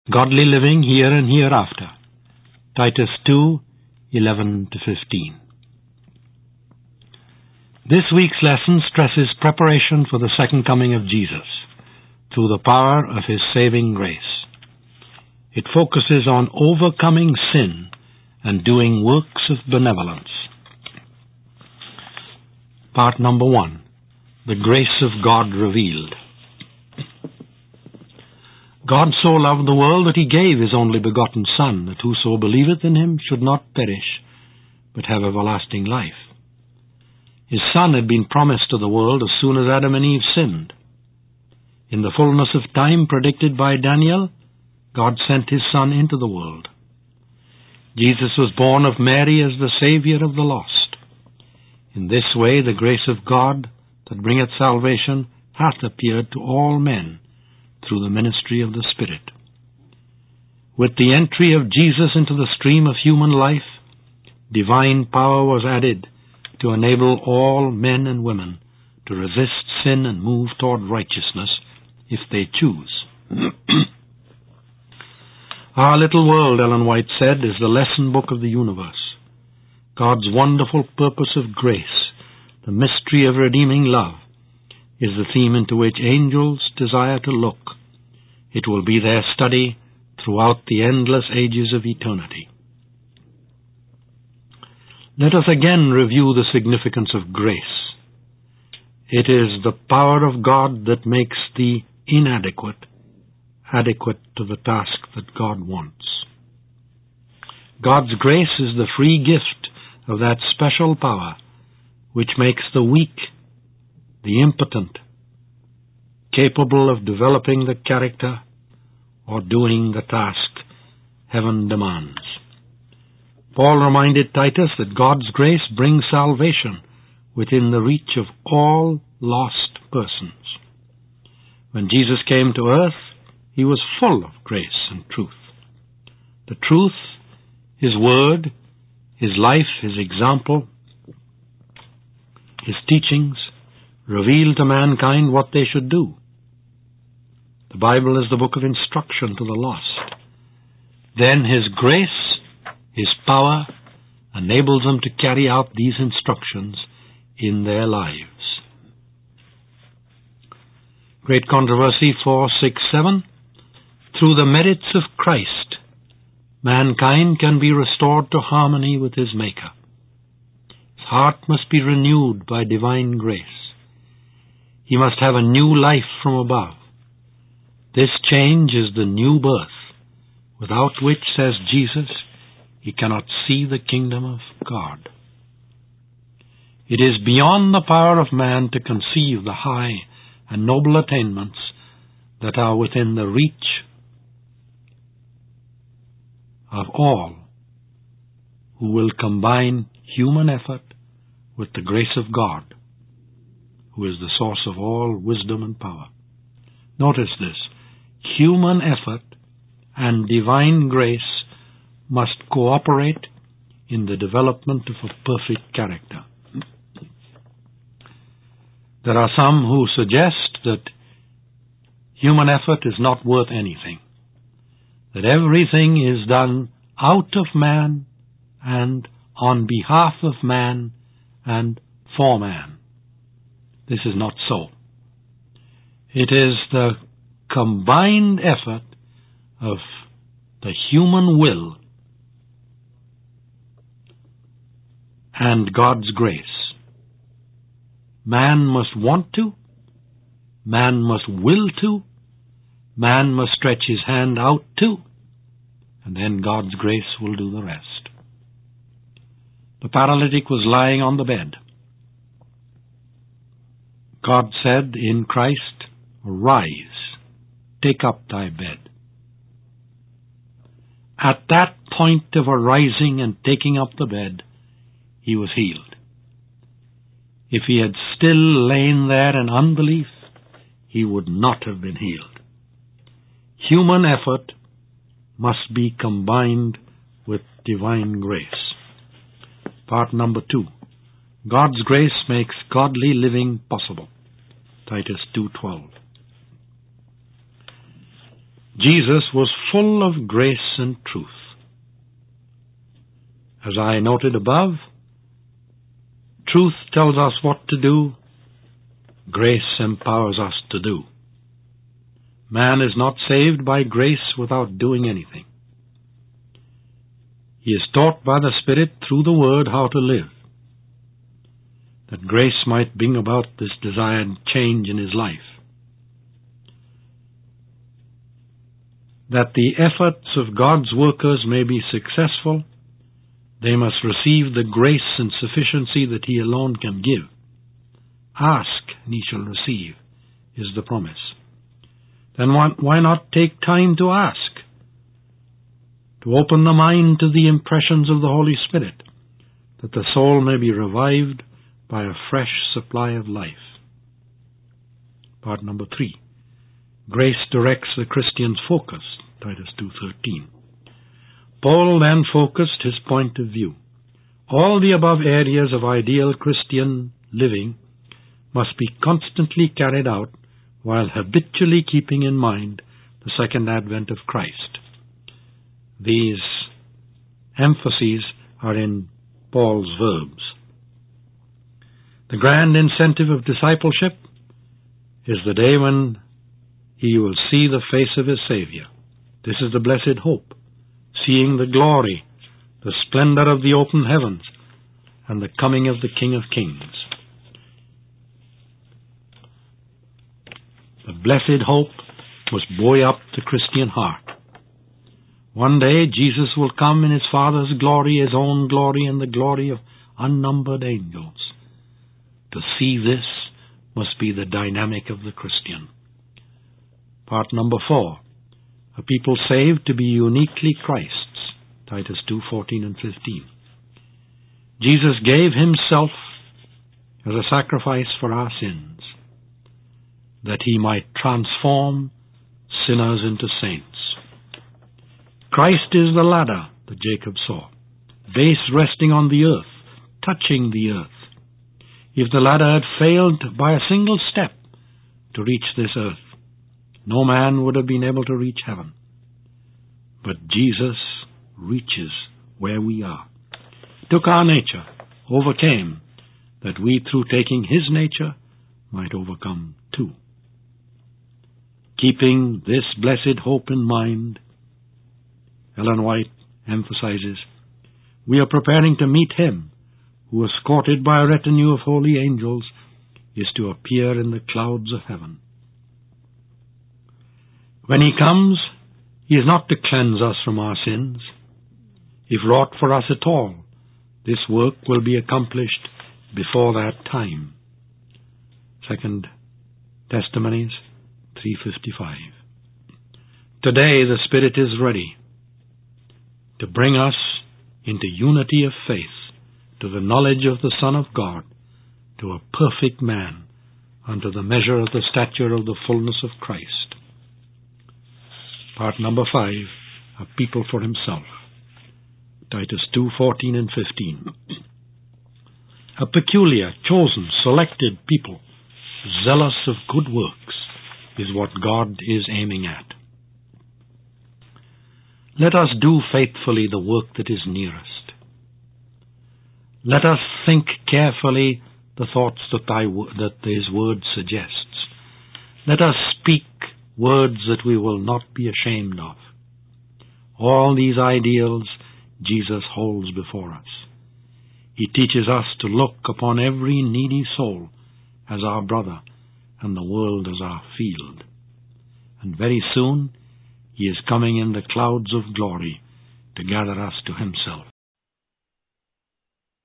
Godly living here and hereafter. Titus 2:11-15. This week's lesson stresses preparation for the second coming of Jesus through the power of His saving grace. It focuses on overcoming sin and doing works of benevolence. Part number 1. The grace of God revealed. God so loved the world that He gave His only begotten Son, that whoso believeth in Him should not perish, but have everlasting life. His Son had been promised to the world as soon as Adam and Eve sinned. In the fullness of time predicted by Daniel, God sent His Son into the world. Jesus was born of Mary as the Saviour of the lost. In this way the grace of God that bringeth salvation hath appeared to all men through the ministry of the Spirit. With the entry of Jesus into the stream of human life, divine power was added to enable all men and women to resist sin and move toward righteousness if they choose. Our little world, Ellen White said, is the lesson book of the universe. God's wonderful purpose of grace, the mystery of redeeming love, is the theme into which angels desire to look. It will be their study throughout the endless ages of eternity. Let us again review the significance of grace. It is the power of God that makes the inadequate adequate to the task that God wants. God's grace is the free gift of that special power which makes the weak, the impotent, capable of developing the character or doing the task heaven demands. Paul reminded Titus that God's grace brings salvation within the reach of all lost persons. When Jesus came to earth, He was full of grace and truth. The truth, His word, His life, His example, His teachings revealed to mankind what they should do. The Bible is the book of instruction to the lost. Then His grace, His power, enables them to carry out these instructions in their lives. Great Controversy 4:6-7. Through the merits of Christ, mankind can be restored to harmony with his Maker. His heart must be renewed by divine grace. He must have a new life from above. This change is the new birth, without which, says Jesus, he cannot see the kingdom of God. It is beyond the power of man to conceive the high and noble attainments that are within the reach of all who will combine human effort with the grace of God, who is the source of all wisdom and power. Notice this: human effort and divine grace must cooperate in the development of a perfect character. There are some who suggest that human effort is not worth anything, that everything is done out of man and on behalf of man and for man. This is not so. It is the combined effort of the human will and God's grace. Man must want to, man must will to, man must stretch his hand out to, and then God's grace will do the rest. The paralytic was lying on the bed. God said in Christ, "Arise, take up thy bed." At that point of arising and taking up the bed, he was healed. If he had still lain there in unbelief, he would not have been healed. Human effort must be combined with divine grace. Part number 2. God's grace makes godly living possible. Titus 2:12. Jesus was full of grace and truth. As I noted above, truth tells us what to do, grace empowers us to do. Man is not saved by grace without doing anything. He is taught by the Spirit through the Word how to live, that grace might bring about this desired change in his life. That the efforts of God's workers may be successful, they must receive the grace and sufficiency that He alone can give. Ask, and ye shall receive, is the promise. Then why not take time to ask? To open the mind to the impressions of the Holy Spirit, that the soul may be revived by a fresh supply of life. Part number 3. Grace directs the Christian's focus, Titus 2:13. Paul then focused his point of view. All the above areas of ideal Christian living must be constantly carried out while habitually keeping in mind the second advent of Christ. These emphases are in Paul's verbs. The grand incentive of discipleship is the day when he will see the face of his Savior. This is the blessed hope, seeing the glory, the splendor of the open heavens, and the coming of the King of Kings. The blessed hope must buoy up the Christian heart. One day Jesus will come in His Father's glory, His own glory, and the glory of unnumbered angels. To see this must be the dynamic of the Christian. Part number 4. A people saved to be uniquely Christ's, Titus 2:14 and 15. Jesus gave Himself as a sacrifice for our sins, that He might transform sinners into saints. Christ is the ladder that Jacob saw, base resting on the earth, touching the earth. If the ladder had failed by a single step to reach this earth, no man would have been able to reach heaven. But Jesus reaches where we are. Took our nature, overcame, that we through taking His nature might overcome too. Keeping this blessed hope in mind, Ellen White emphasizes, we are preparing to meet Him who, escorted by a retinue of holy angels, is to appear in the clouds of heaven. When He comes, He is not to cleanse us from our sins. If wrought for us at all, this work will be accomplished before that time. 2 Testimonies 3:55. Today the Spirit is ready to bring us into unity of faith, to the knowledge of the Son of God, to a perfect man, unto the measure of the stature of the fullness of Christ. Part number 5, a people for Himself, Titus 2:14 and 15. A peculiar, chosen, selected people, zealous of good works, is what God is aiming at. Let us do faithfully the work that is nearest. Let us think carefully the thoughts that His Word suggests. Let us speak words that we will not be ashamed of. All these ideals Jesus holds before us. He teaches us to look upon every needy soul as our brother and the world as our field. And very soon He is coming in the clouds of glory to gather us to Himself.